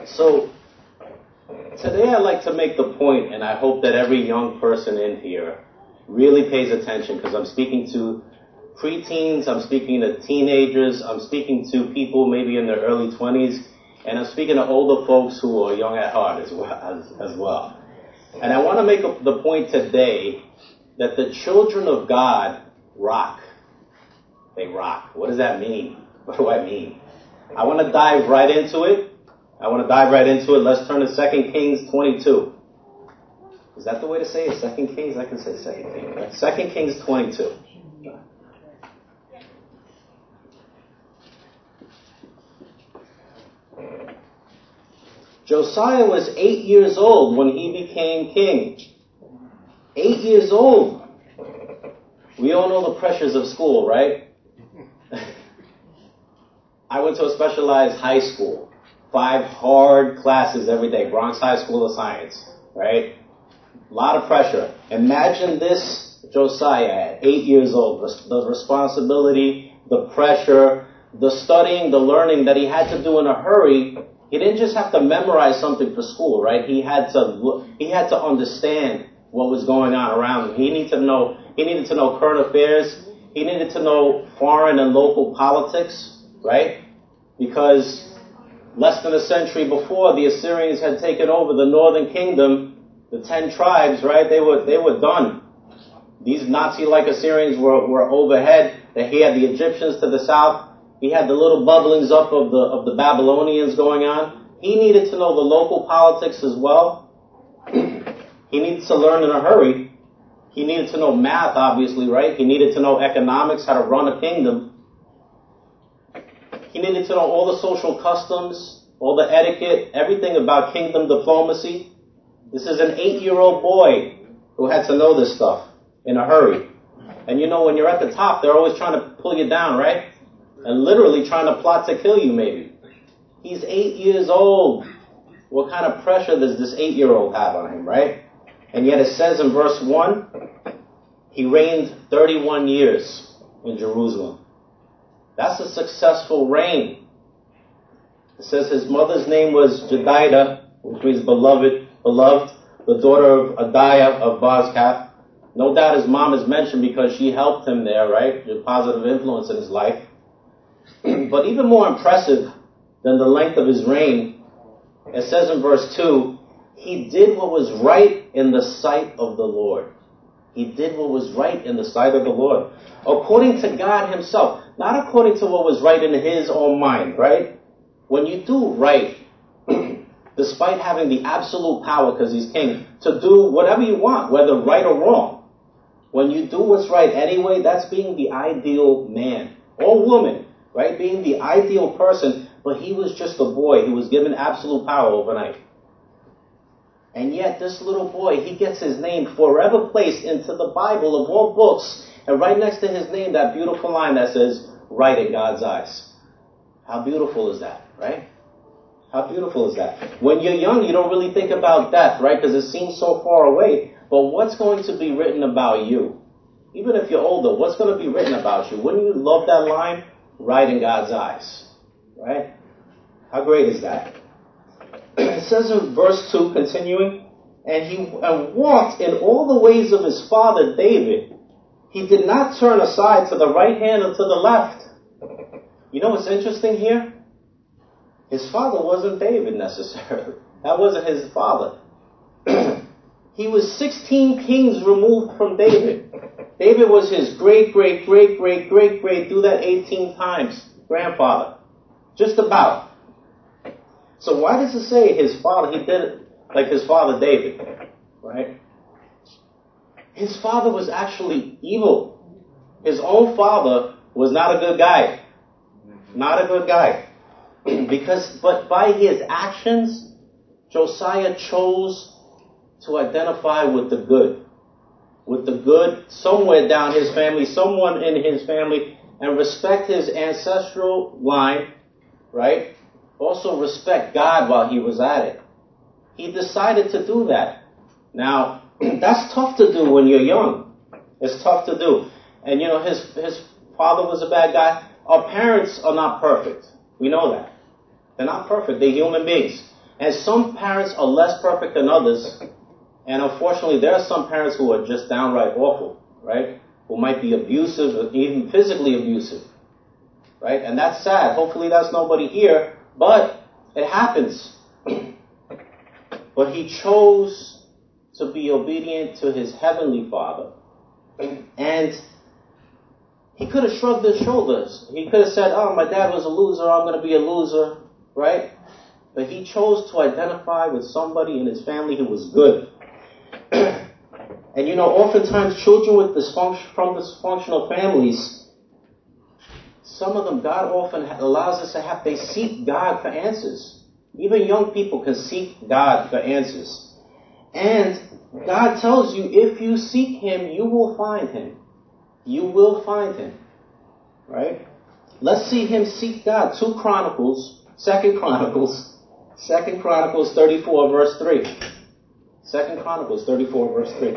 So today I'd like to make the point, and I hope that every young person in here really pays attention, because I'm speaking to preteens, I'm speaking to teenagers, I'm speaking to people maybe in their early 20s, and I'm speaking to older folks who are young at heart as well. And I want to make the point today that the children of God rock. They rock. What does that mean? What do I mean? I want to dive right into it. Let's turn to 2 Kings 22. Is that the way to say it? 2 Kings? I can say 2 Kings. Right? 2 Kings 22. Josiah was 8 years old when he became king. 8 years old. We all know the pressures of school, right? I went to a specialized high school. 5 hard classes every day. Bronx High School of Science, right? A lot of pressure. Imagine this Josiah at 8 years old. The responsibility, the pressure, the studying, the learning that he had to do in a hurry. He didn't just have to memorize something for school, right? He had to understand what was going on around him. He needed to know current affairs. He needed to know foreign and local politics, right? Because less than a century before, the Assyrians had taken over the northern kingdom, the 10 tribes, right? They were done. These Nazi-like Assyrians were overhead. He had the Egyptians to the south. He had the little bubblings up of the Babylonians going on. He needed to know the local politics as well. He needed to learn in a hurry. He needed to know math, obviously, right? He needed to know economics, how to run a kingdom. He needed to know all the social customs, all the etiquette, everything about kingdom diplomacy. This is an 8-year-old boy who had to know this stuff in a hurry. And you know, when you're at the top, they're always trying to pull you down, right? And literally trying to plot to kill you, maybe. He's 8 years old. What kind of pressure does this 8-year-old have on him, right? And yet it says in verse 1, he reigned 31 years in Jerusalem. That's a successful reign. It says his mother's name was Jedidah, which means beloved, the daughter of Adiah of Bozkath. No doubt his mom is mentioned because she helped him there, right? A positive influence in his life. But even more impressive than the length of his reign, it says in verse 2, he did what was right in the sight of the Lord. He did what was right in the sight of the Lord. According to God himself. Not according to what was right in his own mind, right? When you do right, despite having the absolute power, because he's king, to do whatever you want, whether right or wrong. When you do what's right anyway, that's being the ideal man or woman, right? Being the ideal person, but he was just a boy who was given absolute power overnight. And yet this little boy, he gets his name forever placed into the Bible of all books. And right next to his name, that beautiful line that says, right in God's eyes. How beautiful is that, right? How beautiful is that? When you're young, you don't really think about death, right? Because it seems so far away. But what's going to be written about you? Even if you're older, what's going to be written about you? Wouldn't you love that line? Right in God's eyes, right? How great is that? It says in verse 2, continuing, and he walked in all the ways of his father David. He did not turn aside to the right hand or to the left. You know what's interesting here? His father wasn't David necessarily. That wasn't his father. He was 16 kings removed from David. David was his great, do that 18 times, grandfather. Just about. So why does it say his father, he did it like his father David, right? His father was actually evil. His own father was not a good guy. Not a good guy. But by his actions, Josiah chose to identify with the good. With the good somewhere down his family, someone in his family, and respect his ancestral line, right? Also respect God while he was at it. He decided to do that. Now, that's tough to do when you're young. It's tough to do. And you know, his father was a bad guy. Our parents are not perfect. We know that. They're not perfect. They're human beings. And some parents are less perfect than others. And unfortunately, there are some parents who are just downright awful, right? Who might be abusive, or even physically abusive, right? And that's sad. Hopefully that's nobody here, but it happens. But he chose to be obedient to his heavenly Father. And he could have shrugged his shoulders. He could have said, oh, my dad was a loser, I'm going to be a loser, right? But he chose to identify with somebody in his family who was good. And you know, oftentimes children with from dysfunctional families, some of them, God often allows us to they seek God for answers. Even young people can seek God for answers. And God tells you, if you seek Him, you will find Him. You will find Him. Right? Let's see him seek God. 2 Chronicles, 2 Chronicles 34 verse 3. 2 Chronicles 34 verse 3.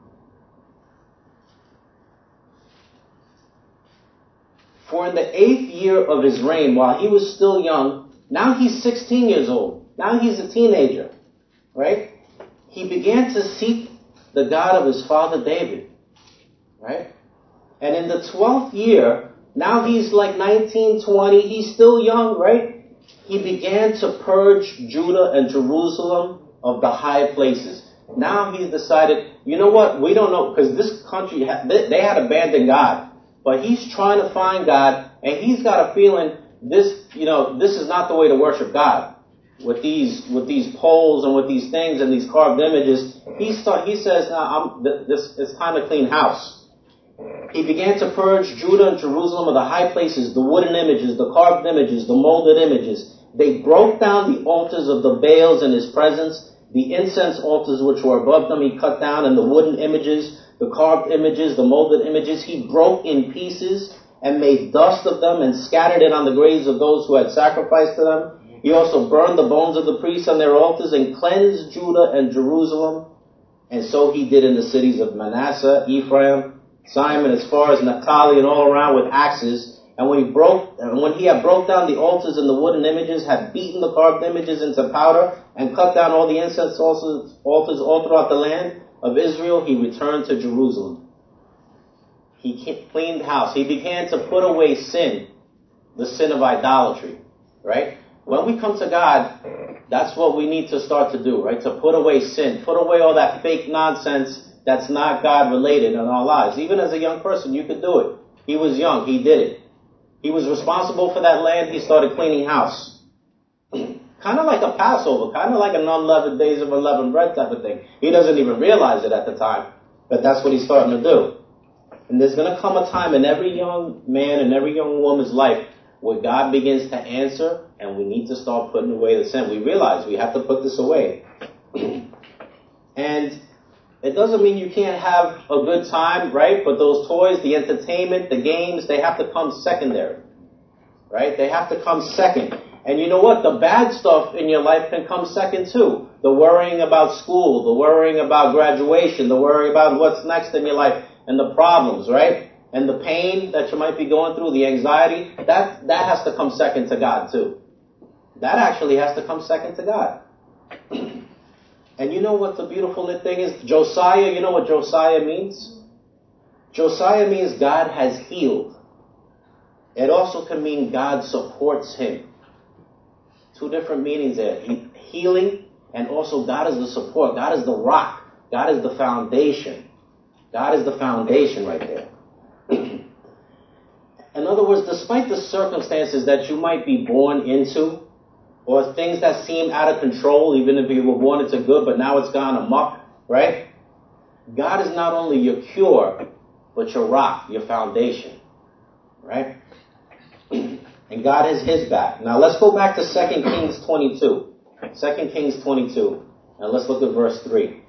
For in the 8th year of his reign, while he was still young, now he's 16 years old. Now he's a teenager. Right? He began to seek the God of his father David. Right? And in the 12th year, now he's like 19, 20, he's still young, right? He began to purge Judah and Jerusalem of the high places. Now he's decided, you know what, we don't know, because this country, they had abandoned God. But he's trying to find God, and he's got a feeling this is not the way to worship God. With these poles and with these things and these carved images, he says, it's time to clean house. He began to purge Judah and Jerusalem of the high places, the wooden images, the carved images, the molded images. They broke down the altars of the Baals in his presence, the incense altars which were above them he cut down, and the wooden images, the carved images, the molded images, he broke in pieces and made dust of them and scattered it on the graves of those who had sacrificed to them. He also burned the bones of the priests on their altars and cleansed Judah and Jerusalem. And so he did in the cities of Manasseh, Ephraim, Simon, as far as Naphtali, and all around with axes. And when he had broke down the altars and the wooden images, had beaten the carved images into powder, and cut down all the incense altars all throughout the land of Israel, he returned to Jerusalem. He cleaned house. He began to put away sin, the sin of idolatry, right? When we come to God, that's what we need to start to do, right? To put away sin, put away all that fake nonsense that's not God related in our lives. Even as a young person, you could do it. He was young. He did it. He was responsible for that land. He started cleaning house. Kind of like a Passover, kind of like an unleavened days of unleavened bread type of thing. He doesn't even realize it at the time, but that's what he's starting to do. And there's going to come a time in every young man and every young woman's life where God begins to answer, and we need to start putting away the sin. We realize we have to put this away. And it doesn't mean you can't have a good time, right? But those toys, the entertainment, the games, they have to come secondary, right? They have to come second. And you know what? The bad stuff in your life can come second too. The worrying about school, the worrying about graduation, the worry about what's next in your life, and the problems, right? And the pain that you might be going through, the anxiety, that has to come second to God too. That actually has to come second to God. And you know what the beautiful thing is? Josiah, you know what Josiah means? Josiah means God has healed. It also can mean God supports him. 2 different meanings there. Healing, and also God is the support. God is the rock. God is the foundation. God is the foundation right there. In other words, despite the circumstances that you might be born into, or things that seem out of control, even if you were born into good, but now it's gone amok, right? God is not only your cure, but your rock, your foundation, right? And God has his back. Now let's go back to 2 Kings 22. 2 Kings 22. And let's look at verse 3.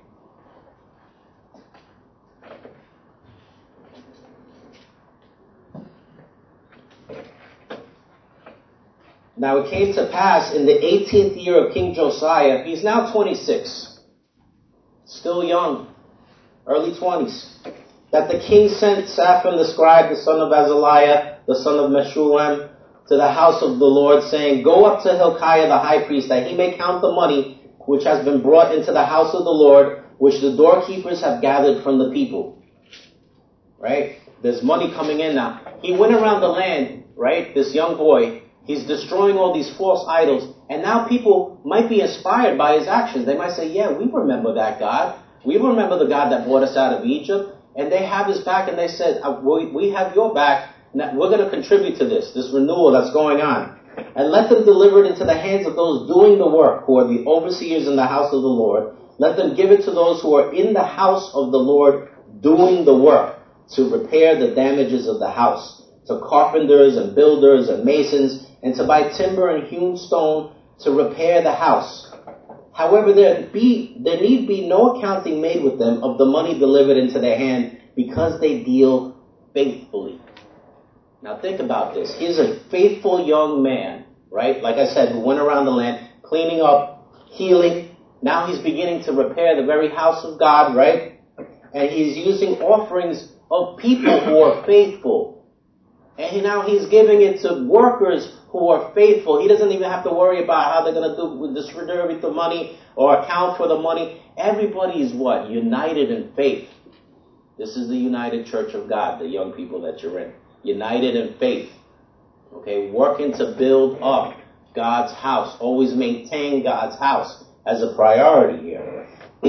Now it came to pass in the 18th year of King Josiah, he's now 26, still young, early 20s, that the king sent Shaphan the scribe, the son of Azaliah, the son of Meshullam, to the house of the Lord, saying, Go up to Hilkiah the high priest, that he may count the money which has been brought into the house of the Lord, which the doorkeepers have gathered from the people. Right? There's money coming in now. He went around the land, right? This young boy, he's destroying all these false idols, and now people might be inspired by his actions. They might say, yeah, we remember that God. We remember the God that brought us out of Egypt. And they have his back, and they said, we have your back. Now we're going to contribute to this renewal that's going on. And let them deliver it into the hands of those doing the work, who are the overseers in the house of the Lord. Let them give it to those who are in the house of the Lord doing the work, to repair the damages of the house, to carpenters and builders and masons, and to buy timber and hewn stone to repair the house. However, there need be no accounting made with them of the money delivered into their hand, because they deal faithfully. Now think about this. He's a faithful young man, right? Like I said, who went around the land, cleaning up, healing. Now he's beginning to repair the very house of God, right? And he's using offerings of people who are faithful. And now he's giving it to workers who are faithful. He doesn't even have to worry about how they're going to distribute the money or account for the money. Everybody is what? United in faith. This is the united church of God, the young people that you're in. United in faith. Okay, working to build up God's house. Always maintain God's house as a priority here.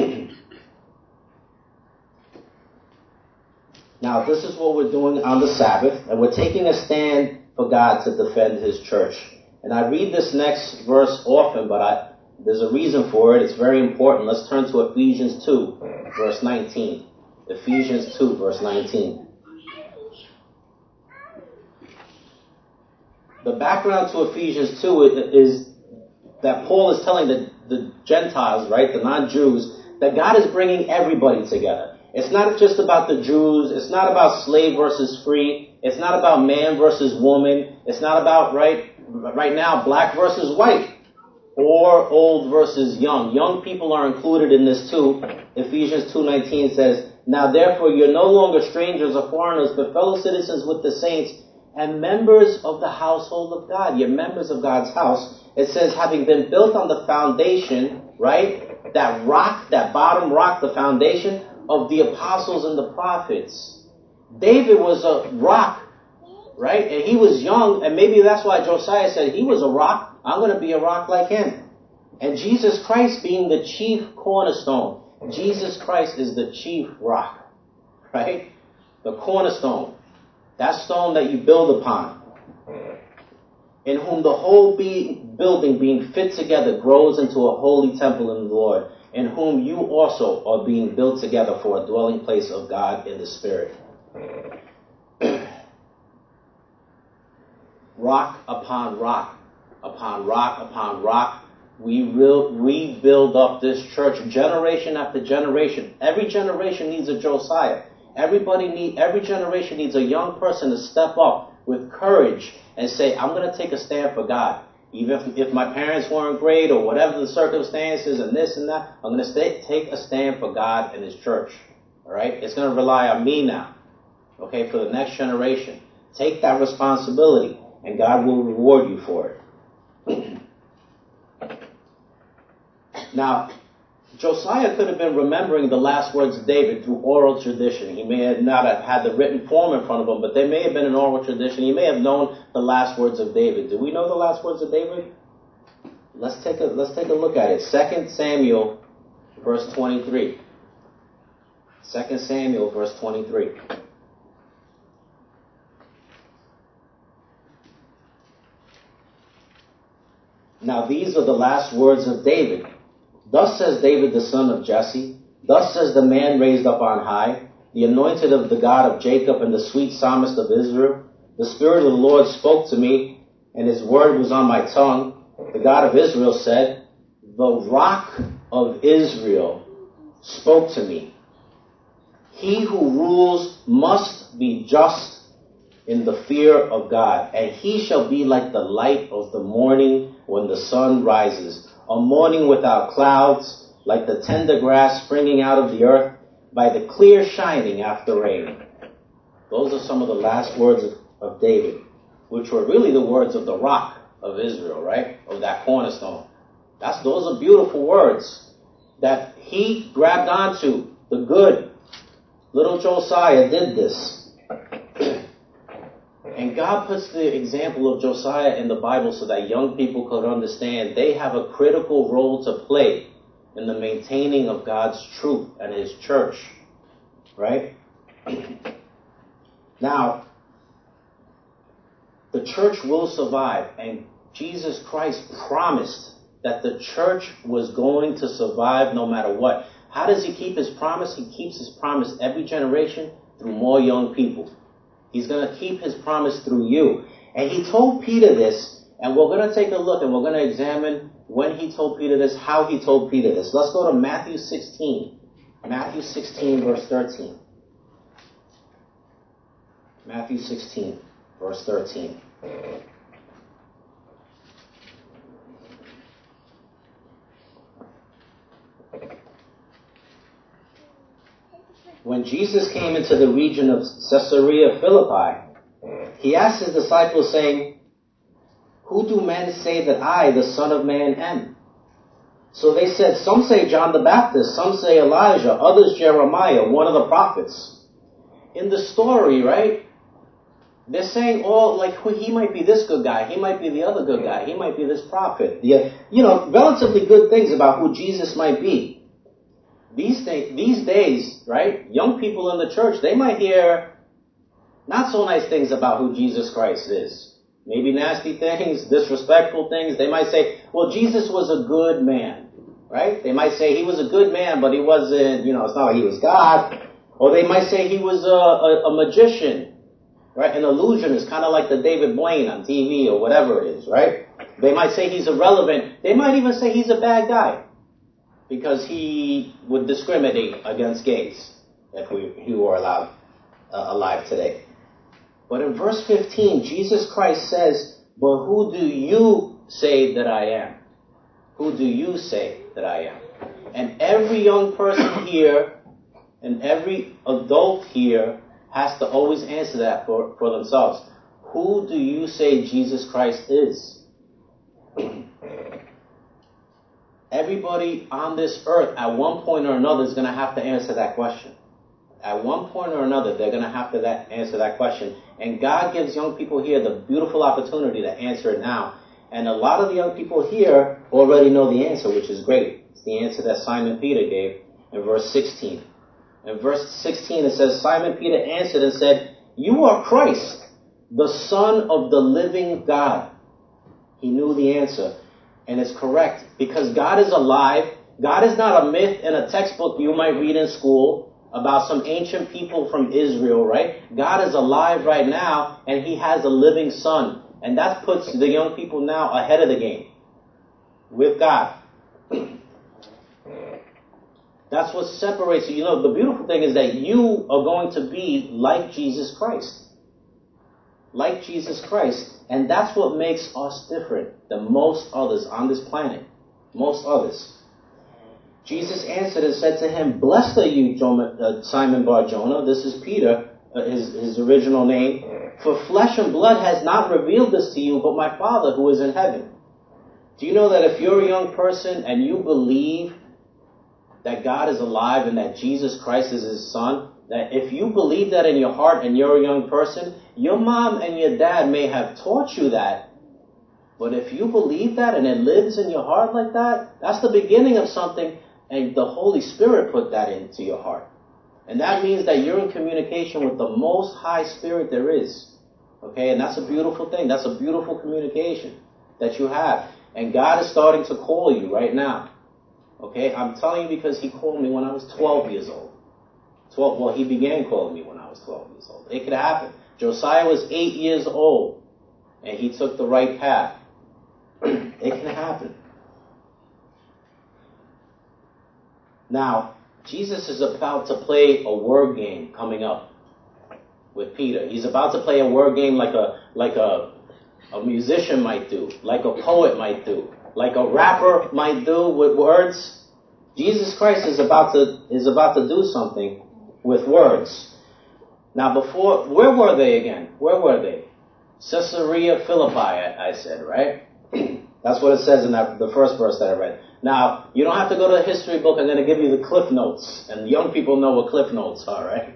Now, this is what we're doing on the Sabbath, and we're taking a stand for God to defend his church. And I read this next verse often, but there's a reason for it. It's very important. Let's turn to Ephesians 2, verse 19. Ephesians 2, verse 19. The background to Ephesians 2 is that Paul is telling the Gentiles, right, the non-Jews, that God is bringing everybody together. It's not just about the Jews. It's not about slave versus free. It's not about man versus woman. It's not about, right now, black versus white or old versus young. Young people are included in this too. Ephesians 2:19 says, Now therefore you're no longer strangers or foreigners, but fellow citizens with the saints and members of the household of God. You're members of God's house. It says, having been built on the foundation, right? That rock, that bottom rock, the foundation of the apostles and the prophets. David was a rock, right? And he was young, and maybe that's why Josiah said he was a rock. I'm going to be a rock like him. And Jesus Christ being the chief cornerstone. Jesus Christ is the chief rock, right? The cornerstone. That stone that you build upon. In whom the whole building being fit together grows into a holy temple in the Lord, in whom you also are being built together for a dwelling place of God in the Spirit. Rock upon rock, upon rock, upon rock, we build up this church generation after generation. Every generation needs a Josiah. Every generation needs a young person to step up with courage and say, I'm going to take a stand for God. Even if my parents weren't great or whatever the circumstances and this and that, I'm going to take a stand for God and his church. All right? It's going to rely on me now. Okay? For the next generation. Take that responsibility and God will reward you for it. Now, Josiah could have been remembering the last words of David through oral tradition. He may not have had the written form in front of him, but there may have been an oral tradition. He may have known the last words of David. Do we know the last words of David? Let's take a look at it. 2 Samuel, verse 23. 2 Samuel, verse 23. Now these are the last words of David. Thus says David, the son of Jesse. Thus says the man raised up on high, the anointed of the God of Jacob and the sweet psalmist of Israel. The Spirit of the Lord spoke to me, and his word was on my tongue. The God of Israel said, the rock of Israel spoke to me. He who rules must be just in the fear of God, and he shall be like the light of the morning when the sun rises, a morning without clouds, like the tender grass springing out of the earth, by the clear shining after rain. Those are some of the last words of David. which were really the words of the rock of Israel, right? Of that cornerstone. Those are beautiful words that he grabbed onto. The good. Little Josiah did this. And God puts the example of Josiah in the Bible so that young people could understand they have a critical role to play in the maintaining of God's truth and his church. Right? Now, the church will survive, and Jesus Christ promised that the church was going to survive no matter what. How does he keep his promise? He keeps his promise every generation through more young people. He's going to keep his promise through you. And he told Peter this, and we're going to take a look and we're going to examine when he told Peter this, how he told Peter this. Let's go to Matthew 16. Matthew 16, verse 13. Matthew 16, verse 13. When Jesus came into the region of Caesarea Philippi, he asked his disciples, saying, "Who do men say that I, the Son of Man, am?" So they said, "Some say John the Baptist, some say Elijah, others Jeremiah, one of the prophets." In the story, right, they're saying all, like, he might be this good guy, he might be the other good guy, he might be this prophet. Relatively good things about who Jesus might be. These days, right, young people in the church, they might hear not so nice things about who Jesus Christ is. Maybe nasty things, disrespectful things. They might say, well, Jesus was a good man, right? They might say he was a good man, but he wasn't, it's not like he was God. Or they might say he was a magician, right? An illusionist, kind of like the David Blaine on TV or whatever it is, right? They might say he's irrelevant. They might even say he's a bad guy, because he would discriminate against gays if he were alive today. But in verse 15, Jesus Christ says, "But who do you say that I am?" Who do you say that I am? And every young person here and every adult here has to always answer that for themselves. Who do you say Jesus Christ is? Everybody on this earth at one point or another is going to have to answer that question. At one point or another, they're going to have to answer that question. And God gives young people here the beautiful opportunity to answer it now. And a lot of the young people here already know the answer, which is great. It's the answer that Simon Peter gave in verse 16. In verse 16, it says, Simon Peter answered and said, "You are Christ, the Son of the living God." He knew the answer. And it's correct, because God is alive. God is not a myth in a textbook you might read in school about some ancient people from Israel, right? God is alive right now, and he has a living son. And that puts the young people now ahead of the game with God. That's what separates you. The beautiful thing is that you are going to be like Jesus Christ. Like Jesus Christ. And that's what makes us different than most others on this planet. Most others. Jesus answered and said to him, "Blessed are you, Simon Bar-Jonah." This is Peter, his original name. "For flesh and blood has not revealed this to you, but my Father who is in heaven." Do you know that if you're a young person and you believe that God is alive and that Jesus Christ is his son, that if you believe that in your heart and you're a young person, your mom and your dad may have taught you that, but if you believe that and it lives in your heart like that, that's the beginning of something, and the Holy Spirit put that into your heart. And that means that you're in communication with the most high spirit there is. Okay, and that's a beautiful thing. That's a beautiful communication that you have. And God is starting to call you right now. Okay, I'm telling you because he called me when I was 12 years old. He began calling me when I was 12 years old. It could happen. Josiah was 8 years old, and he took the right path. It can happen. Now, Jesus is about to play a word game coming up with Peter. He's about to play a word game like a musician might do, like a poet might do, like a rapper might do with words. Jesus Christ is about to do something with words. Now where were they again? Where were they? Caesarea Philippi, I said, right? That's what it says in the first verse that I read. Now, you don't have to go to the history book. I'm going to give you the Cliff Notes. And young people know what Cliff Notes are, right?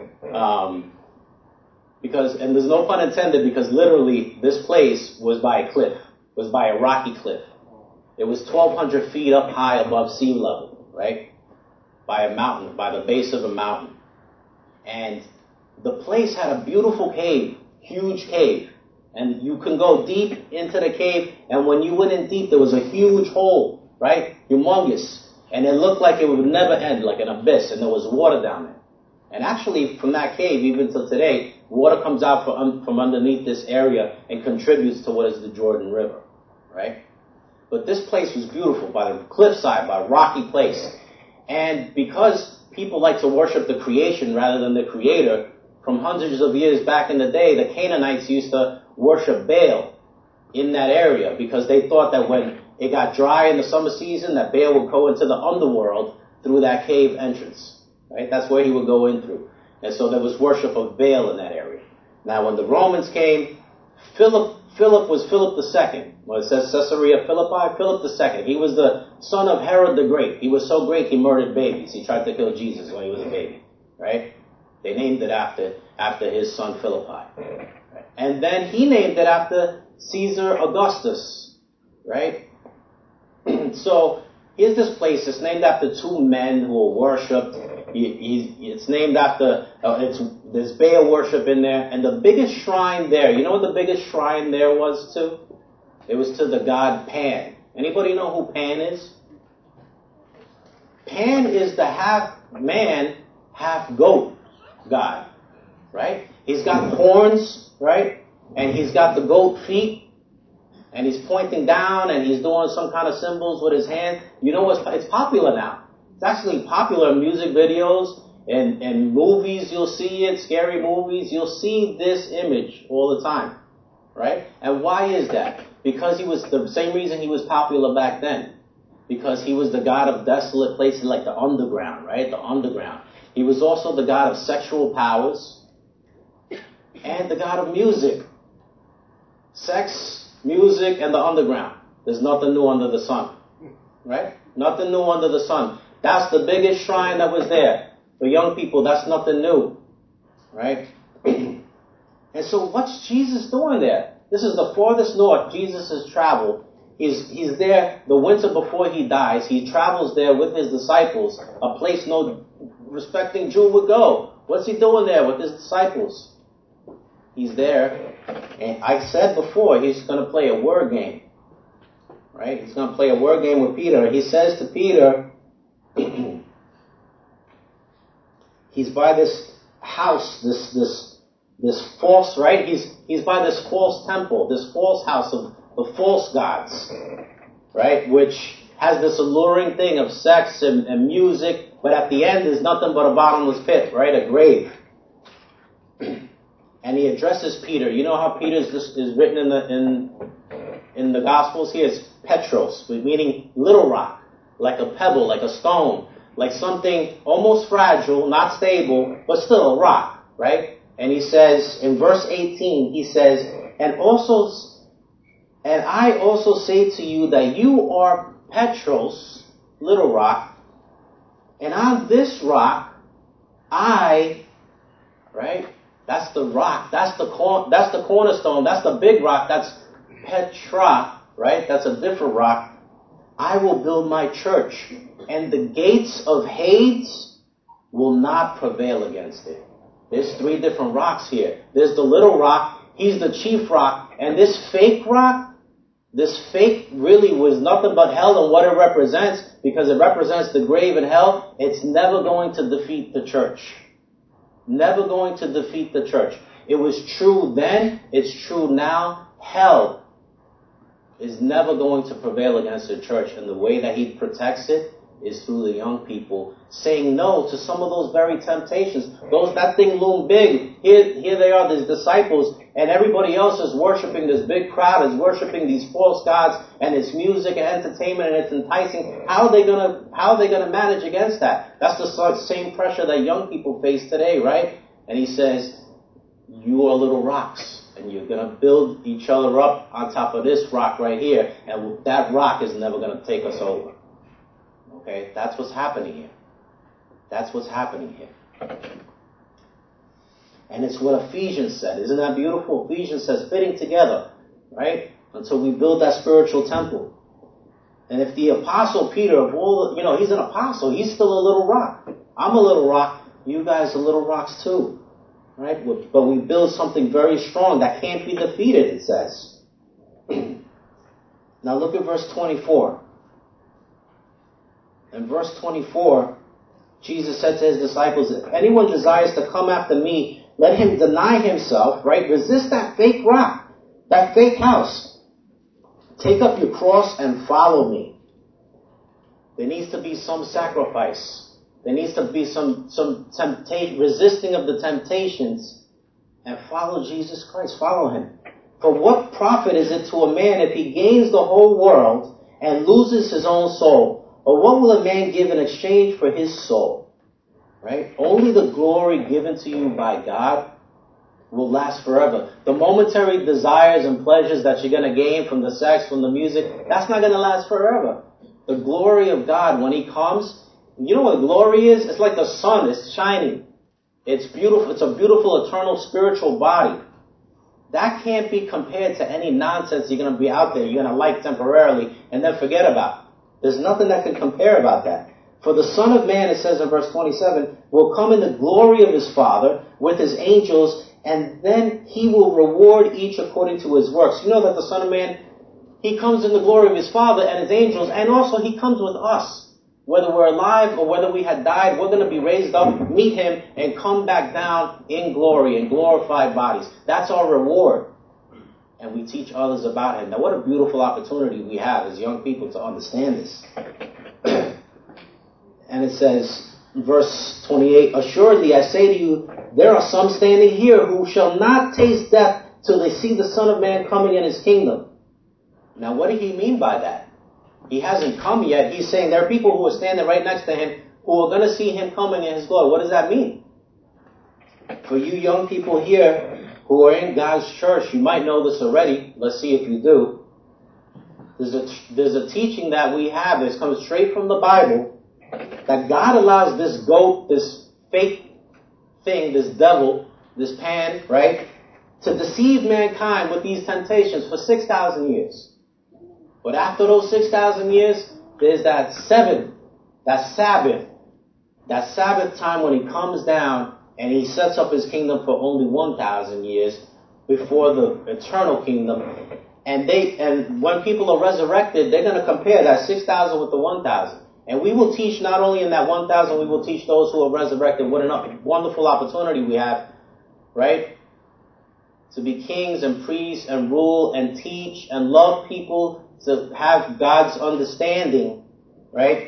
And there's no pun intended, because literally this place was by a cliff, was by a rocky cliff. It was 1,200 feet up high above sea level, right? By a mountain, by the base of a mountain. And the place had a beautiful cave, huge cave. And you can go deep into the cave, and when you went in deep, there was a huge hole, right? Humongous. And it looked like it would never end, like an abyss, and there was water down there. And actually, from that cave, even till today, water comes out from underneath this area and contributes to what is the Jordan River, right? But this place was beautiful, by the cliffside, by a rocky place. And because people like to worship the creation rather than the creator, from hundreds of years back in the day, the Canaanites used to worship Baal in that area, because they thought that when it got dry in the summer season, that Baal would go into the underworld through that cave entrance. Right? That's where he would go in through. And so there was worship of Baal in that area. Now, when the Romans came, Philip was Philip II. When it says Caesarea Philippi, Philip II. He was the son of Herod the Great. He was so great, he murdered babies. He tried to kill Jesus when he was a baby. Right? They named it after his son Philippi. Right? And then he named it after Caesar Augustus. Right? So, here's this place. It's named after two men who were worshipped. It's named after, there's Baal worship in there. And the biggest shrine there, you know what the biggest shrine there was to? It was to the god Pan. Anybody know who Pan is? Pan is the half man, half goat god. Right? He's got horns, right? And he's got the goat feet. And he's pointing down, and he's doing some kind of symbols with his hand. You know what? It's popular now. It's actually popular in music videos and movies. You'll see it, scary movies. You'll see this image all the time, right? And why is that? Because he was the same reason he was popular back then. Because he was the god of desolate places like the underground, right? The underground. He was also the god of sexual powers and the god of music. Sex, music, and the underground. There's nothing new under the sun. Right? Nothing new under the sun. That's the biggest shrine that was there. For young people, that's nothing new. Right? And so what's Jesus doing there? This is the farthest north Jesus has traveled. He's there the winter before he dies. He travels there with his disciples, a place no respecting Jew would go. What's he doing there with his disciples? He's there. And I said before, he's going to play a word game. Right? He's going to play a word game with Peter. He says to Peter, he's by this house, this false, right? He's by this false temple, this false house of the false gods, right? Which has this alluring thing of sex and music, but at the end is nothing but a bottomless pit, right? A grave. And he addresses Peter. You know how Peter is written in the Gospels? He is Petros, meaning little rock, like a pebble, like a stone, like something almost fragile, not stable, but still a rock, right? And he says, in verse 18, he says, and I also say to you that you are Petros, little rock, and on this rock, right? That's the rock. That's the cornerstone. That's the big rock. That's Petra, right? That's a different rock. I will build my church, and the gates of Hades will not prevail against it. There's three different rocks here. There's the little rock. He's the chief rock. And this fake rock, this fake really was nothing but hell and what it represents, because it represents the grave and hell. It's never going to defeat the church. Never going to defeat the church. It was true then, it's true now. Hell is never going to prevail against the church, and the way that he protects it is through the young people saying no to some of those very temptations. That thing loomed big. Here they are, these disciples, and everybody else is worshiping, this big crowd is worshiping these false gods, and it's music and entertainment and it's enticing. How are they gonna manage against that? That's the same pressure that young people face today, right? And he says, you are little rocks. And you're going to build each other up on top of this rock right here. And that rock is never going to take us over. Okay? That's what's happening here. That's what's happening here. And it's what Ephesians said. Isn't that beautiful? Ephesians says fitting together, right? Until we build that spiritual temple. And if the apostle Peter, of all, he's an apostle, he's still a little rock. I'm a little rock. You guys are little rocks too. Right? But we build something very strong that can't be defeated, it says. Now look at verse 24. In verse 24, Jesus said to his disciples, if anyone desires to come after me, let him deny himself, right? Resist that fake rock, that fake house. Take up your cross and follow me. There needs to be some sacrifice. There needs to be some resisting of the temptations, and follow Jesus Christ. Follow him. For what profit is it to a man if he gains the whole world and loses his own soul? Or what will a man give in exchange for his soul? Right? Only the glory given to you by God will last forever. The momentary desires and pleasures that you're going to gain from the sex, from the music, that's not going to last forever. The glory of God, when he comes, you know what glory is? It's like the sun. It's shining. It's beautiful. It's a beautiful, eternal, spiritual body. That can't be compared to any nonsense you're going to be out there, you're going to like temporarily, and then forget about. There's nothing that can compare about that. For the Son of Man, it says in verse 27, will come in the glory of his Father with his angels, and then he will reward each according to his works. You know that the Son of Man, he comes in the glory of his Father and his angels, and also he comes with us. Whether we're alive or whether we had died, we're going to be raised up, meet him, and come back down in glory, in glorified bodies. That's our reward. And we teach others about him. Now, what a beautiful opportunity we have as young people to understand this. And it says, verse 28, assuredly I say to you, there are some standing here who shall not taste death till they see the Son of Man coming in his kingdom. Now, what did he mean by that? He hasn't come yet. He's saying there are people who are standing right next to him who are going to see him coming in his glory. What does that mean? For you young people here who are in God's church, you might know this already. Let's see if you do. There's a teaching that we have that comes straight from the Bible, that God allows this goat, this fake thing, this devil, this pan, right, to deceive mankind with these temptations for 6,000 years. But after those 6,000 years, there's that Sabbath time when he comes down and he sets up his kingdom for only 1,000 years before the eternal kingdom. And when people are resurrected, they're going to compare that 6,000 with the 1,000. And we will teach not only in that 1,000, we will teach those who are resurrected. What a wonderful opportunity we have, right? To be kings and priests and rule and teach and love people, to have God's understanding, right?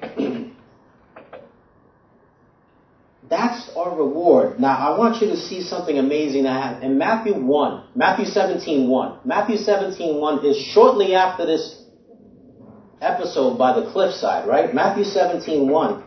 That's our reward. Now, I want you to see something amazing that happened in Matthew 17:1. Matthew 17:1 is shortly after this episode by the cliffside, right? Matthew 17:1.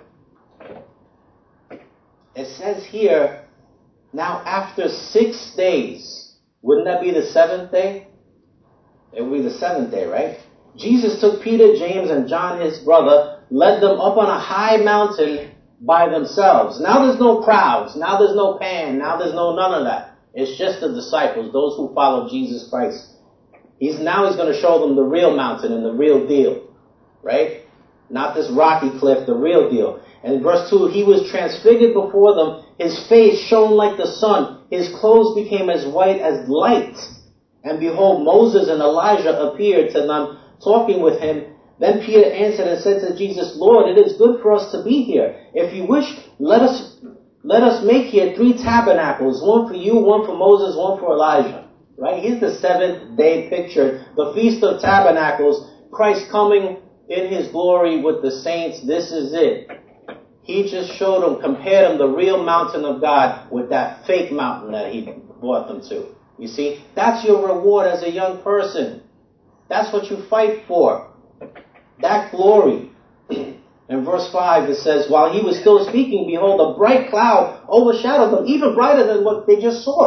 It says here, now after 6 days, wouldn't that be the seventh day? It would be the seventh day, right? Jesus took Peter, James, and John, his brother, led them up on a high mountain by themselves. Now there's no crowds. Now there's no pan. Now there's no none of that. It's just the disciples, those who follow Jesus Christ. He's going to show them the real mountain and the real deal, right? Not this rocky cliff, the real deal. And in verse 2, he was transfigured before them. His face shone like the sun. His clothes became as white as light. And behold, Moses and Elijah appeared to them, talking with him. Then Peter answered and said to Jesus, Lord, it is good for us to be here. If you wish, let us make here 3 tabernacles, one for you, one for Moses, one for Elijah. Right? Here's the 7th day picture, the Feast of Tabernacles, Christ coming in his glory with the saints. This is it. He just showed them, compared them, the real mountain of God with that fake mountain that he brought them to. You see, that's your reward as a young person. That's what you fight for. That glory. In verse 5 it says, while he was still speaking, behold, a bright cloud overshadowed them, even brighter than what they just saw.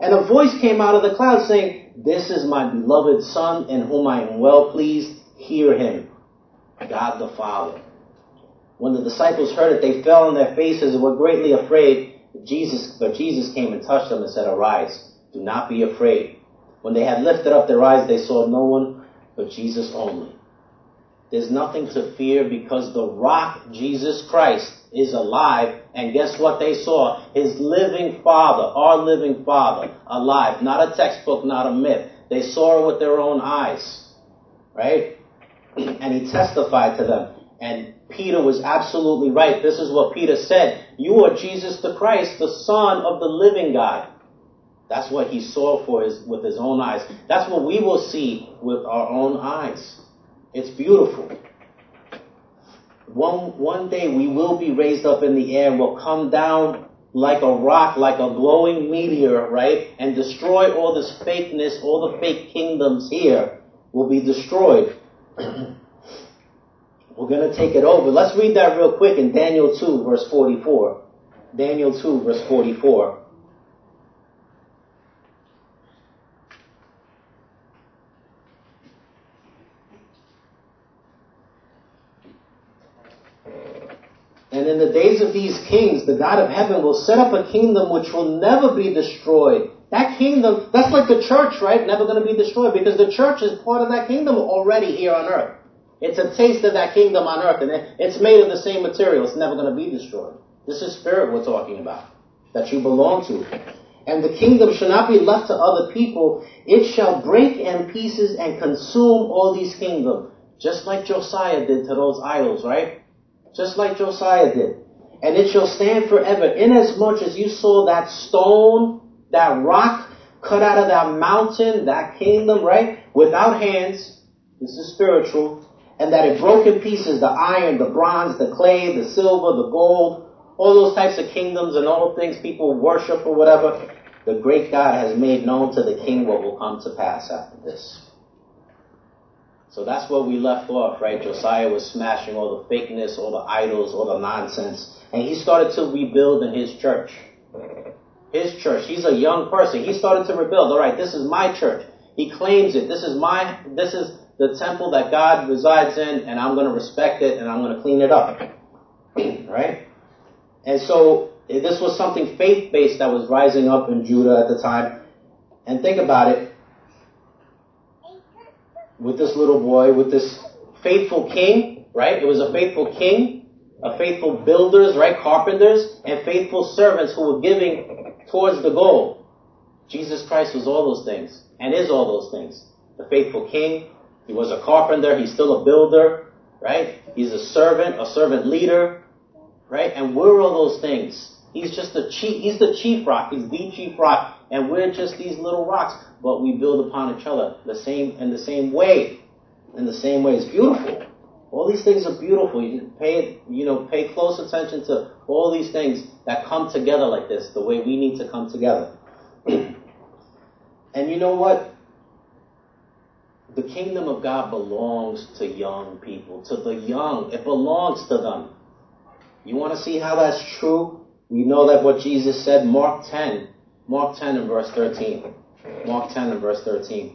And a voice came out of the cloud saying, "This is my beloved Son in whom I am well pleased. Hear him." God the Father. When the disciples heard it, they fell on their faces and were greatly afraid. But Jesus came and touched them and said, "Arise, do not be afraid." When they had lifted up their eyes, they saw no one but Jesus only. There's nothing to fear because the rock, Jesus Christ, is alive. And guess what they saw? His living Father, our living Father, alive. Not a textbook, not a myth. They saw it with their own eyes. Right? And he testified to them. And Peter was absolutely right. This is what Peter said. "You are Jesus the Christ, the Son of the living God." That's what he saw with his own eyes. That's what we will see with our own eyes. It's beautiful. One day we will be raised up in the air and will come down like a rock, like a glowing meteor, right? And destroy all this fakeness, all the fake kingdoms here will be destroyed. We're going to take it over. Let's read that real quick in Daniel 2, verse 44. Daniel 2, verse 44. "And in the days of these kings, the God of heaven will set up a kingdom which will never be destroyed." That kingdom, that's like the church, right? Never going to be destroyed because the church is part of that kingdom already here on earth. It's a taste of that kingdom on earth, and it's made of the same material. It's never going to be destroyed. This is spirit we're talking about, that you belong to. "And the kingdom shall not be left to other people. It shall break in pieces and consume all these kingdoms." Just like Josiah did to those idols, right? Just like Josiah did. "And it shall stand forever, inasmuch as you saw that stone, that rock cut out of that mountain, that kingdom, right? Without hands." This is spiritual. "And that it broke in pieces the iron, the bronze, the clay, the silver, the gold," all those types of kingdoms and all things people worship or whatever. "The great God has made known to the king what will come to pass after this." So that's where we left off, right? Josiah was smashing all the fakeness, all the idols, all the nonsense. And he started to rebuild in his church. His church. He's a young person. He started to rebuild. All right, this is my church. He claims it. This is the temple that God resides in, and I'm going to respect it, and I'm going to clean it up. Right? And so this was something faith-based that was rising up in Judah at the time. And think about it. With this little boy, with this faithful king, right? It was a faithful king, a faithful builders, right? Carpenters, and faithful servants who were giving towards the goal. Jesus Christ was all those things, and is all those things. The faithful king, he was a carpenter, he's still a builder, right? He's a servant leader, right? And we're all those things. He's the chief rock, he's the chief rock, and we're just these little rocks. But we build upon each other in the same way. It's beautiful. All these things are beautiful. You pay close attention to all these things that come together like this, the way we need to come together. And you know what? The kingdom of God belongs to young people, to the young. It belongs to them. You want to see how that's true? We know that what Jesus said, Mark 10 and verse 13. Mark 10 and verse 13.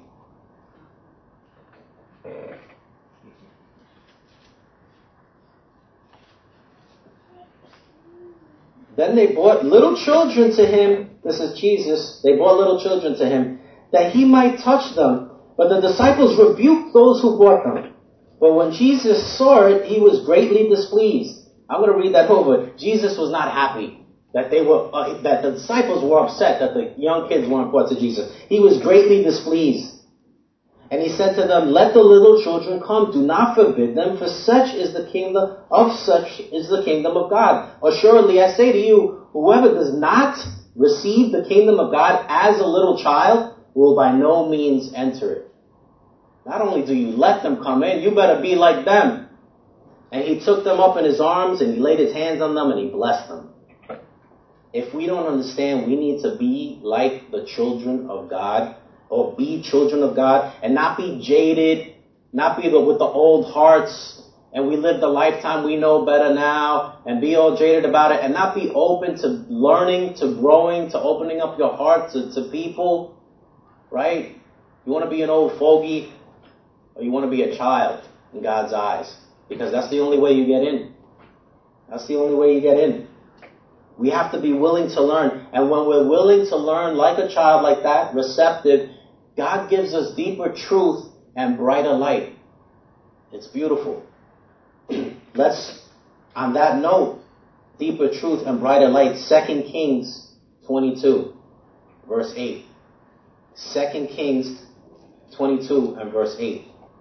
"Then they brought little children to him," this is Jesus, "they brought little children to him, that he might touch them. But the disciples rebuked those who brought them. But when Jesus saw it, he was greatly displeased." I'm going to read that over. Jesus was not happy that that the disciples were upset that the young kids weren't brought to Jesus. He was greatly displeased. "And he said to them, Let the little children come. Do not forbid them, for such is the kingdom of God. Assuredly, I say to you, whoever does not receive the kingdom of God as a little child will by no means enter it." Not only do you let them come in, you better be like them. "And he took them up in his arms, and he laid his hands on them, and he blessed them." If we don't understand, we need to be like the children of God, or be children of God, and not be jaded, not be with the old hearts, and we live the lifetime we know better now and be all jaded about it and not be open to learning, to growing, to opening up your heart to people, right? You want to be an old fogey or you want to be a child in God's eyes, because that's the only way you get in. That's the only way you get in. We have to be willing to learn. And when we're willing to learn like a child like that, receptive, God gives us deeper truth and brighter light. It's beautiful. Let's, on that note, deeper truth and brighter light, 2 Kings 22, verse 8. 2 Kings 22 and verse 8.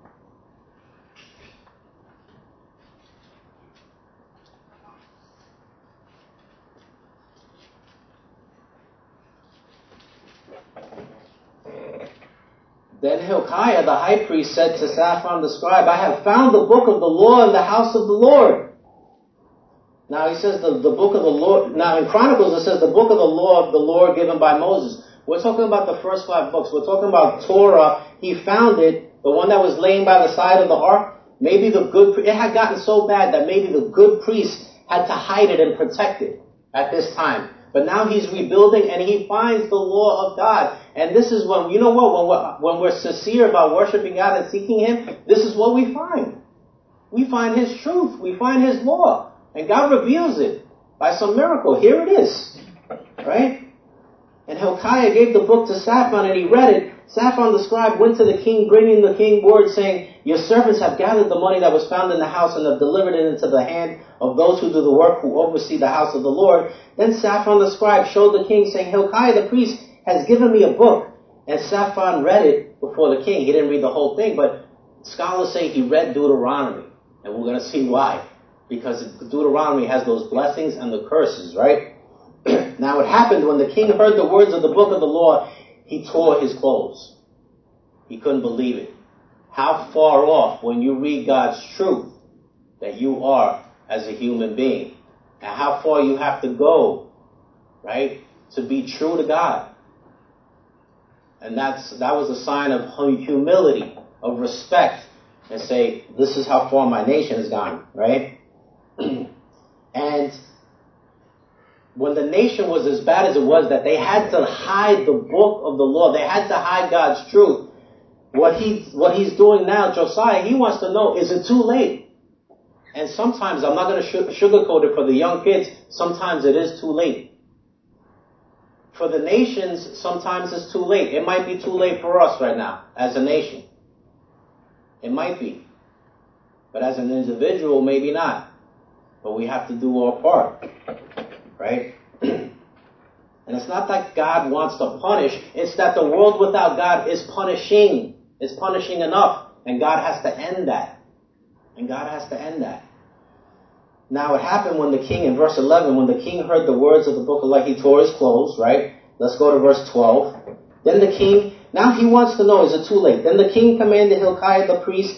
Then Hilkiah the high priest said to Shaphan the scribe, I have found the book of the law in the house of the Lord. Now he says the book of the Lord. Now in Chronicles it says the book of the law of the Lord given by Moses. We're talking about the first 5 books. We're talking about Torah. He found it, the one that was laying by the side of the ark. Maybe it had gotten so bad that maybe the good priest had to hide it and protect it at this time. But now he's rebuilding and he finds the law of God. And this is when, you know what, when we're sincere about worshiping God and seeking Him, this is what we find. We find His truth. We find His law. And God reveals it by some miracle. Here it is. Right? And Hilkiah gave the book to Shaphan and he read it. Shaphan the scribe went to the king, bringing the king word, saying, your servants have gathered the money that was found in the house and have delivered it into the hand of those who do the work, who oversee the house of the Lord. Then Shaphan the scribe showed the king, saying, Hilkiah the priest has given me a book. And Shaphan read it before the king. He didn't read the whole thing, but scholars say he read Deuteronomy. And we're going to see why. Because Deuteronomy has those blessings and the curses, right? Now it happened when the king heard the words of the book of the law, he tore his clothes. He couldn't believe it. How far off when you read God's truth that you are as a human being. And how far you have to go, right, to be true to God. And that was a sign of humility, of respect, and say, this is how far my nation has gone, right? And when the nation was as bad as it was, that they had to hide the book of the law, they had to hide God's truth. What he's doing now, Josiah, he wants to know, is it too late? And sometimes, I'm not going to sugarcoat it for the young kids, sometimes it is too late. For the nations, sometimes it's too late. It might be too late for us right now, as a nation. It might be. But as an individual, maybe not. But we have to do our part. Right? And it's not that God wants to punish. It's that the world without God is punishing. It's punishing enough. And God has to end that. And God has to end that. Now it happened when the king, in verse 11, when the king heard the words of the book of law, he tore his clothes, right? Let's go to verse 12. Then the king, now he wants to know, is it too late? Then the king commanded Hilkiah the priest,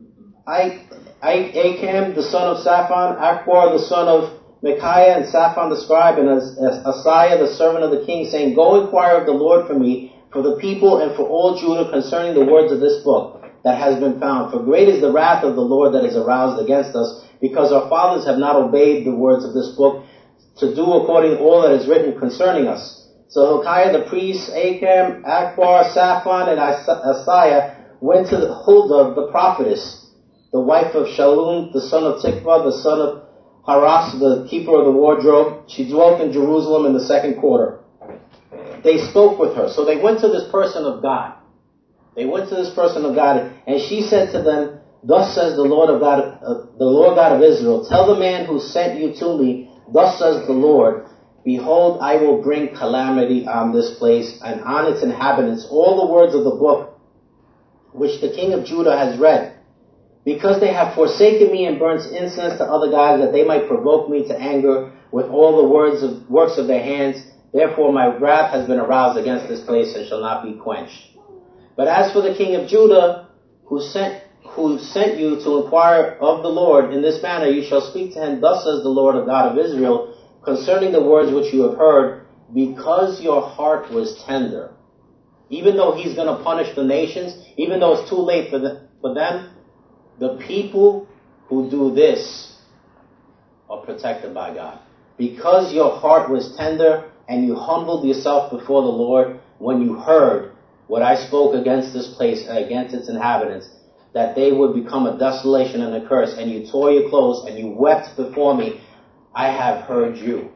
Acham the son of Shaphan, Akbor the son of Micaiah, and Shaphan the scribe, and Asaiah the servant of the king, saying, go inquire of the Lord for me, for the people, and for all Judah concerning the words of this book that has been found. For great is the wrath of the Lord that is aroused against us, because our fathers have not obeyed the words of this book, to do according to all that is written concerning us. So Hilkiah the priest, Acham, Akbor, Shaphan, and Asaiah went to Huldah the prophetess, the wife of Shallum, the son of Tikvah, the son of Haras, the keeper of the wardrobe. She dwelt in Jerusalem in the second quarter. They spoke with her. So they went to this person of God. They went to this person of God, and she said to them, thus says the Lord God of Israel, tell the man who sent you to me, thus says the Lord, behold, I will bring calamity on this place and on its inhabitants, all the words of the book which the king of Judah has read, because they have forsaken me and burnt incense to other gods, that they might provoke me to anger with all the works of their hands. Therefore my wrath has been aroused against this place and shall not be quenched. But as for the king of Judah, who sent you to inquire of the Lord in this manner, you shall speak to him, thus says the Lord of God of Israel, concerning the words which you have heard, because your heart was tender. Even though he's going to punish the nations, even though it's too late for them, the people who do this are protected by God. Because your heart was tender and you humbled yourself before the Lord when you heard what I spoke against this place and against its inhabitants, that they would become a desolation and a curse, and you tore your clothes and you wept before me, I have heard you.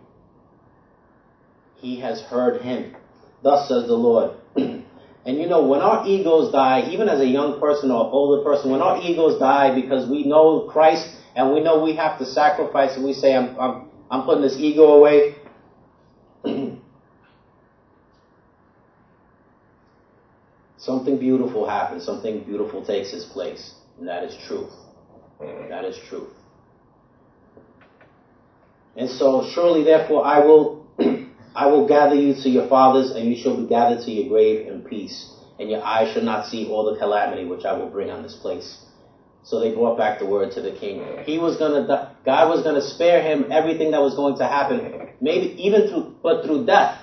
He has heard him. Thus says the Lord. And you know, when our egos die, even as a young person or older person, when our egos die because we know Christ and we know we have to sacrifice, and we say, I'm putting this ego away. Something beautiful happens. Something beautiful takes its place. And that is truth. That is truth. And so, surely, therefore, I will gather you to your fathers, and you shall be gathered to your grave in peace. And your eyes shall not see all the calamity which I will bring on this place. So they brought back the word to the king. God was going to spare him everything that was going to happen, maybe even through death.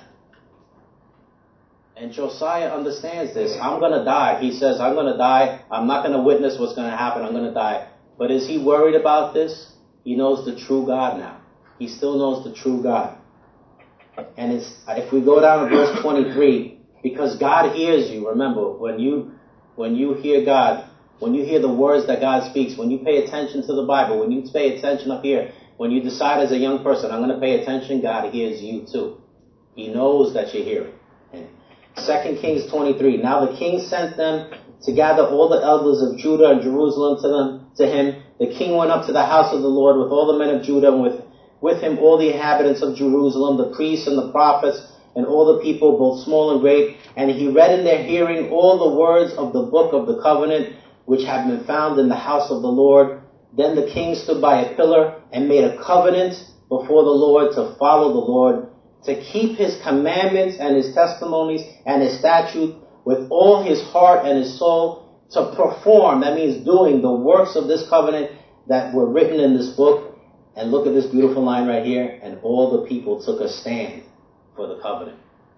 And Josiah understands this. I'm going to die. He says, I'm going to die. I'm not going to witness what's going to happen. I'm going to die. But is he worried about this? He knows the true God now. He still knows the true God. And if we go down to verse 23, because God hears you, remember, when you hear God, when you hear the words that God speaks, when you pay attention to the Bible, when you pay attention up here, when you decide as a young person, I'm going to pay attention, God hears you too. He knows that you're hearing. 2 Kings 23. Now the king sent them to gather all the elders of Judah and Jerusalem to him. The king went up to the house of the Lord with all the men of Judah, and with him all the inhabitants of Jerusalem, the priests and the prophets, and all the people, both small and great. And he read in their hearing all the words of the book of the covenant, which had been found in the house of the Lord. Then the king stood by a pillar and made a covenant before the Lord to follow the Lord, to keep his commandments and his testimonies and his statutes with all his heart and his soul, to perform, that means doing, the works of this covenant that were written in this book. And look at this beautiful line right here. And all the people took a stand for the covenant.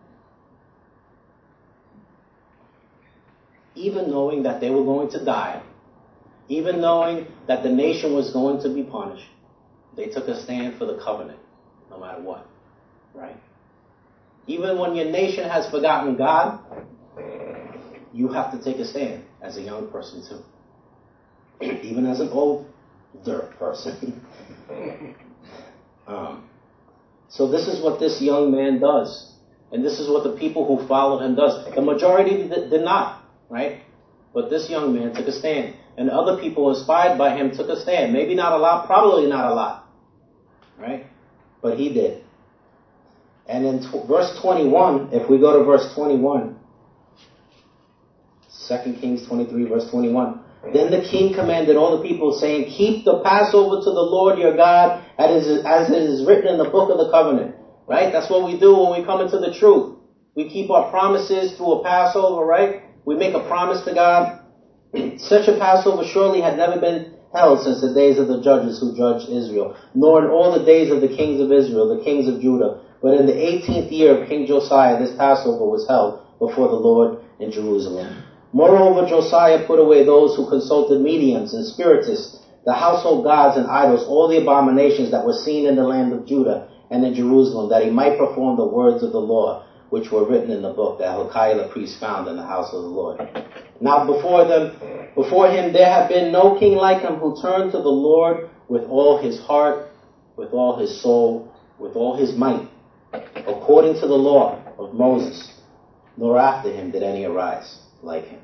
Even knowing that they were going to die, even knowing that the nation was going to be punished, they took a stand for the covenant, no matter what. Right? Even when your nation has forgotten God, you have to take a stand as a young person too. Even as an older person. So this is what this young man does. And this is what the people who followed him does. The majority did not, right? But this young man took a stand. And other people inspired by him took a stand. Maybe not a lot, probably not a lot. Right? But he did. And in verse 21, if we go to verse 21, 2 Kings 23, verse 21, then the king commanded all the people, saying, keep the Passover to the Lord your God, as it is written in the book of the covenant. Right? That's what we do when we come into the truth. We keep our promises through a Passover, right? We make a promise to God. Such a Passover surely had never been held since the days of the judges who judged Israel, nor in all the days of the kings of Israel, the kings of Judah. But in the 18th year of King Josiah, this Passover was held before the Lord in Jerusalem. Moreover, Josiah put away those who consulted mediums and spiritists, the household gods and idols, all the abominations that were seen in the land of Judah and in Jerusalem, that he might perform the words of the law, which were written in the book that Hilkiah the priest found in the house of the Lord. Now before him there had been no king like him, who turned to the Lord with all his heart, with all his soul, with all his might, according to the law of Moses, nor after him did any arise like him.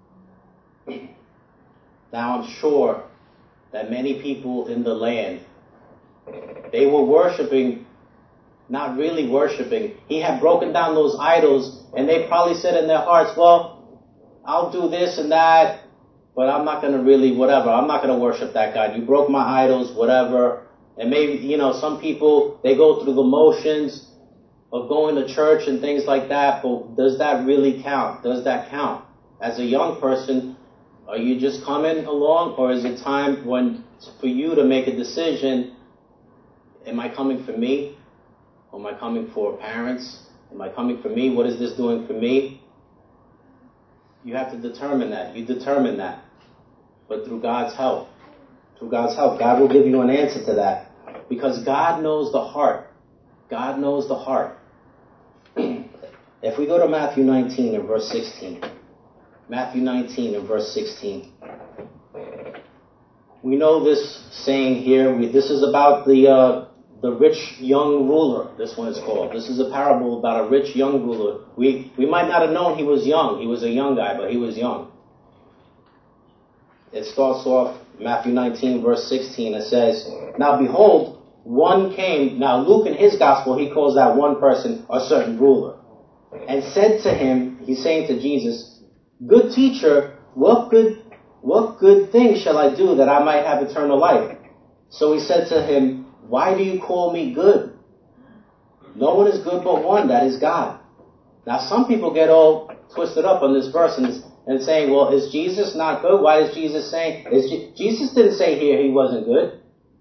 Now I'm sure that many people in the land, they were worshiping, not really worshiping. He had broken down those idols, and they probably said in their hearts, well, I'll do this and that, but I'm not going to really, whatever. I'm not going to worship that God. You broke my idols, whatever. And maybe, some people, they go through the motions of going to church and things like that, but does that really count? Does that count? As a young person, are you just coming along, or is it time for you to make a decision? Am I coming for me? Or am I coming for parents? Am I coming for me? What is this doing for me? You have to determine that. You determine that. But through God's help, through God's help. God will give you an answer to that. Because God knows the heart. God knows the heart. If we go to Matthew 19 and verse 16. Matthew 19 and verse 16. We know this saying here. This is about the rich young ruler. This one is called. This is a parable about a rich young ruler. We might not have known he was young. He was a young guy, but he was young. It starts off, Matthew 19, verse 16. It says, "Now behold, one came." Now Luke in his gospel, he calls that one person a certain ruler. "And said to him," he's saying to Jesus, "Good teacher, what good thing shall I do that I might have eternal life?" So he said to him, "Why do you call me good? No one is good but one, that is God." Now some people get all twisted up on this verse and saying, well, is Jesus not good? Why is Jesus saying, Jesus didn't say here he wasn't good.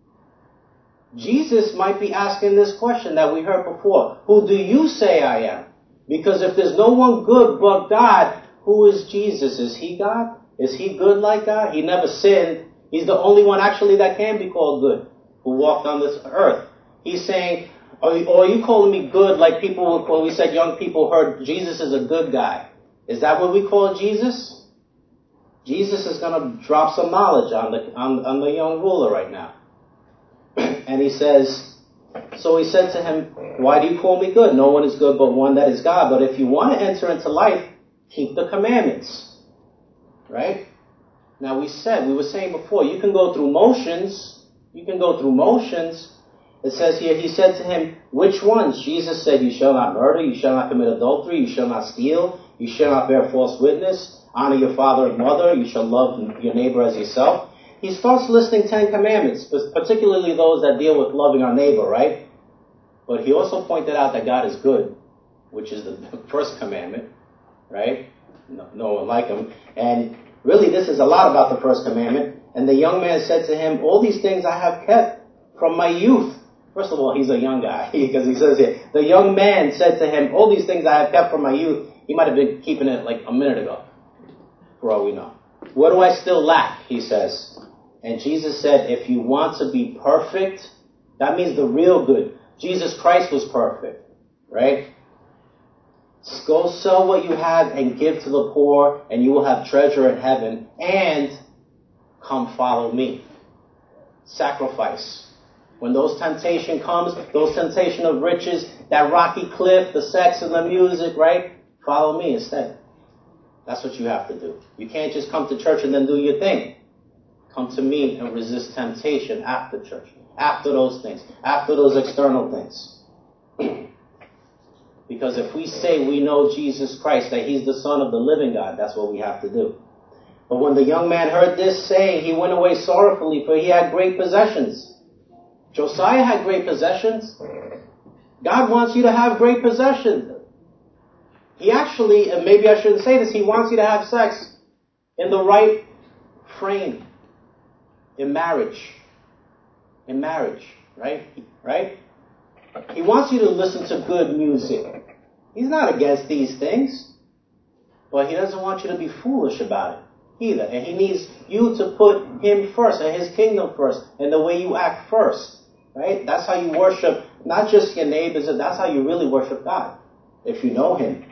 Jesus might be asking this question that we heard before. Who do you say I am? Because if there's no one good but God, who is Jesus? Is he God? Is he good like God? He never sinned. He's the only one actually that can be called good, who walked on this earth. He's saying, or are you calling me good like people, when we said young people heard Jesus is a good guy? Is that what we call Jesus? Jesus is going to drop some knowledge on the young ruler right now. And he says, so he said to him, "Why do you call me good? No one is good but one, that is God. But if you want to enter into life, keep the commandments." Right? Now we were saying before, you can go through motions. You can go through motions. It says here, he said to him, "Which ones?" Jesus said, "You shall not murder, you shall not commit adultery, you shall not steal, you shall not bear false witness, honor your father and mother, you shall love your neighbor as yourself." He starts listing 10 commandments, particularly those that deal with loving our neighbor, right? But he also pointed out that God is good, which is the first commandment, right? No one like him. And really, this is a lot about the first commandment. "And the young man said to him, all these things I have kept from my youth." First of all, he's a young guy, because he says here, the young man said to him, "All these things I have kept from my youth." He might have been keeping it like a minute ago, for all we know. "What do I still lack?" he says. And Jesus said, if you want to be perfect, that means the real good. Jesus Christ was perfect, right? "Go sell what you have and give to the poor, and you will have treasure in heaven, and come follow me." Sacrifice. When those temptation comes, those temptation of riches, that rocky cliff, the sex and the music, right? Follow me instead. That's what you have to do. You can't just come to church and then do your thing. Come to me and resist temptation after church, after those things, after those external things. Because if we say we know Jesus Christ, that he's the Son of the living God, that's what we have to do. But when the young man heard this saying, he went away sorrowfully, for he had great possessions. Josiah had great possessions. God wants you to have great possessions. He actually, and maybe I shouldn't say this, he wants you to have sex in the right frame. In marriage. In marriage, right? Right? He wants you to listen to good music. He's not against these things. But he doesn't want you to be foolish about it either. And he needs you to put him first and his kingdom first and the way you act first. Right? That's how you worship not just your neighbors, that's how you really worship God. If you know him.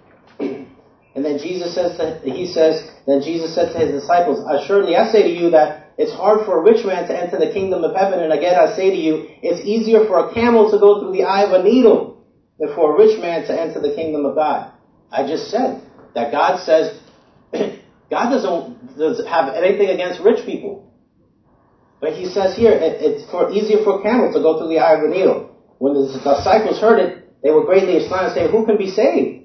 And then Jesus said to his disciples, "Assuredly I say to you that it's hard for a rich man to enter the kingdom of heaven. And again I say to you, it's easier for a camel to go through the eye of a needle than for a rich man to enter the kingdom of God." I just said that God says, God doesn't have anything against rich people. But he says here, it's easier for a camel to go through the eye of a needle. When the disciples heard it, they were greatly astonished, saying, "Who can be saved?"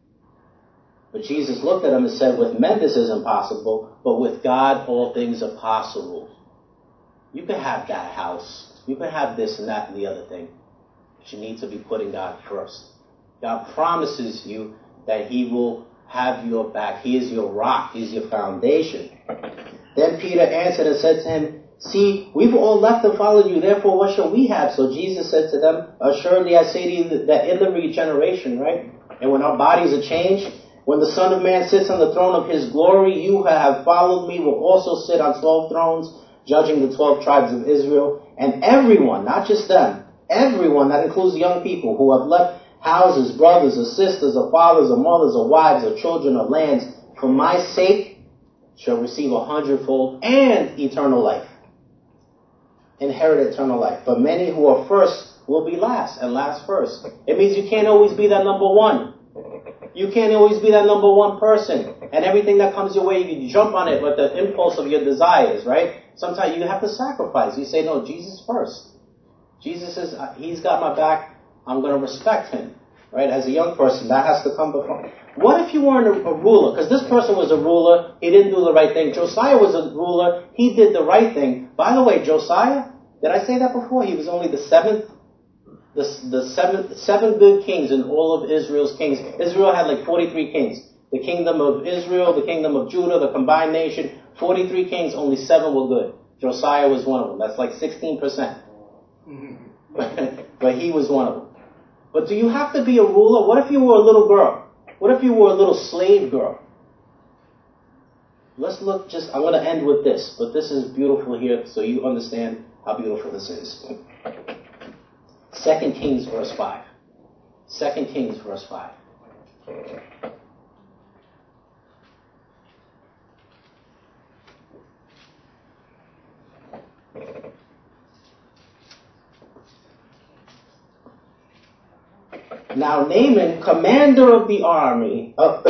But Jesus looked at them and said, "With men this is impossible, but with God all things are possible." You can have that house. You can have this and that and the other thing. But you need to be putting God first. God promises you that he will have your back. He is your rock. He is your foundation. Then Peter answered and said to him, "See, we've all left and followed you. Therefore, what shall we have?" So Jesus said to them, "Assuredly I say to you that in the regeneration," right? And when our bodies are changed, when the Son of Man sits on the throne of his glory, you who have followed me will also sit on 12 thrones, judging the 12 tribes of Israel. And everyone, not just them, everyone, that includes young people who have left houses, brothers or sisters or fathers or mothers or wives or children or lands, for my sake, shall receive 100-fold and eternal life. Inherit eternal life. But many who are first will be last, and last first. It means you can't always be that number one. You can't always be that number one person. And everything that comes your way, you can jump on it with the impulse of your desires, right? Sometimes you have to sacrifice. You say, no, Jesus first. Jesus is, he's got my back. I'm going to respect him, right? As a young person, that has to come before. What if you weren't a ruler? Because this person was a ruler. He didn't do the right thing. Josiah was a ruler. He did the right thing. By the way, Josiah, did I say that before? He was only the seventh. Seven good kings in all of Israel's kings. Israel had like 43 kings. The kingdom of Israel, the kingdom of Judah, the combined nation, 43 kings, only 7 were good. Josiah was one of them. That's like 16%. But he was one of them. But do you have to be a ruler? What if you were a little girl? What if you were a little slave girl? Let's look I'm going to end with this, but this is beautiful here so you understand how beautiful this is. 2 Kings verse 5. 2 Kings verse 5. Now Naaman, commander of the army of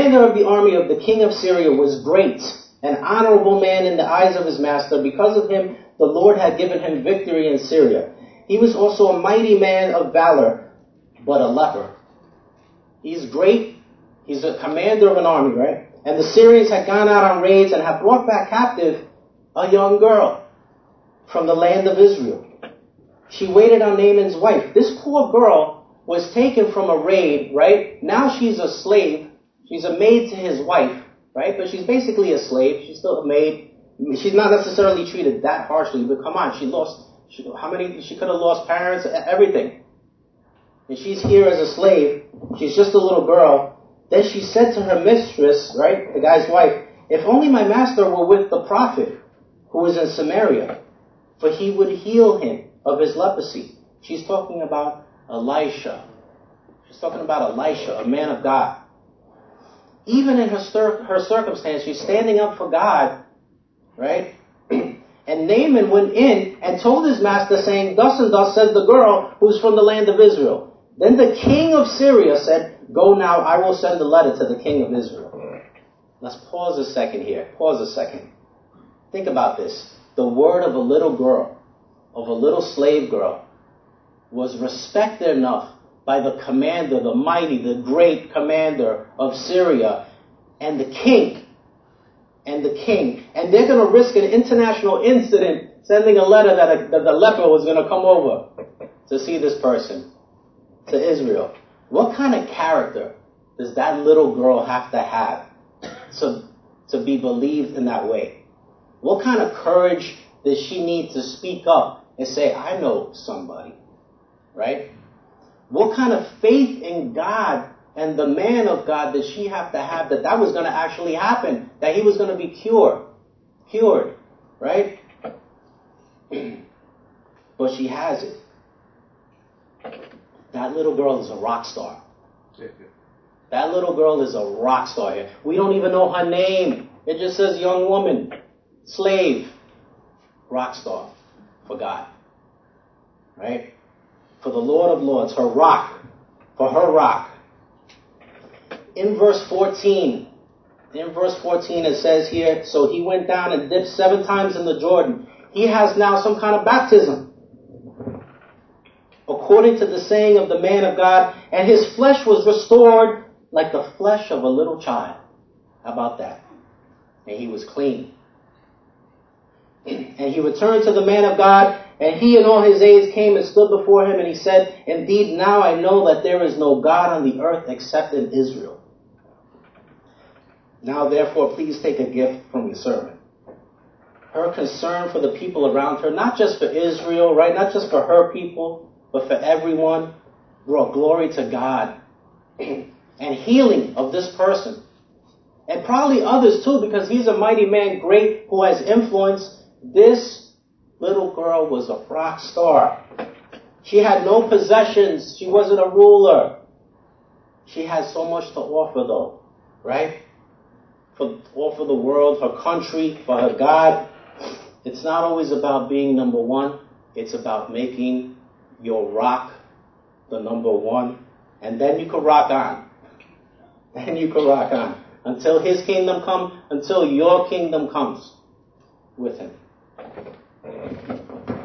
the king of Syria, was great, an honorable man in the eyes of his master. Because of him, the Lord had given him victory in Syria. He was also a mighty man of valor, but a leper. He's great. He's a commander of an army, right? And the Syrians had gone out on raids and had brought back captive a young girl from the land of Israel. She waited on Naaman's wife. This poor girl was taken from a raid, right? Now she's a slave. She's a maid to his wife, right? But she's basically a slave. She's still a maid. She's not necessarily treated that harshly, but come on, she could have lost parents, everything. And she's here as a slave. She's just a little girl. Then she said to her mistress, right, the guy's wife, if only my master were with the prophet who is in Samaria, for he would heal him of his leprosy. She's talking about Elisha. She's talking about Elisha, a man of God. Even in her circumstance, she's standing up for God, right? And Naaman went in and told his master, saying, thus and thus says the girl who's from the land of Israel. Then the king of Syria said, go now, I will send a letter to the king of Israel. Let's pause a second here. Pause a second. Think about this. The word of a little girl, of a little slave girl, was respected enough by the commander, the mighty, the great commander of Syria, and the king. And they're going to risk an international incident sending a letter that the leper was going to come over to see this person, to Israel. What kind of character does that little girl have to be believed in that way? What kind of courage does she need to speak up and say, I know somebody, right? What kind of faith in God and the man of God did she have to have that was going to actually happen, that he was going to be cured, right? But she has it. That little girl is a rock star. That little girl is a rock star here. We don't even know her name. It just says young woman, slave, rock star for God, right? For the Lord of Lords, her rock, for her rock. In verse 14, it says here, so he went down and dipped 7 times in the Jordan. He has now some kind of baptism, according to the saying of the man of God, and his flesh was restored like the flesh of a little child. How about that? And he was clean. And he returned to the man of God, and he and all his aides came and stood before him, and he said, indeed, now I know that there is no God on the earth except in Israel. Now, therefore, please take a gift from your servant. Her concern for the people around her, not just for Israel, right? Not just for her people, but for everyone, brought glory to God and healing of this person. And probably others too, because he's a mighty man, great, who has influence. This little girl was a rock star. She had no possessions. She wasn't a ruler. She had so much to offer though, right? For the world, her country, for her God. It's not always about being number one. It's about making your rock the number one. And then you can rock on. Then you can rock on. Until his kingdom comes, until your kingdom comes with him.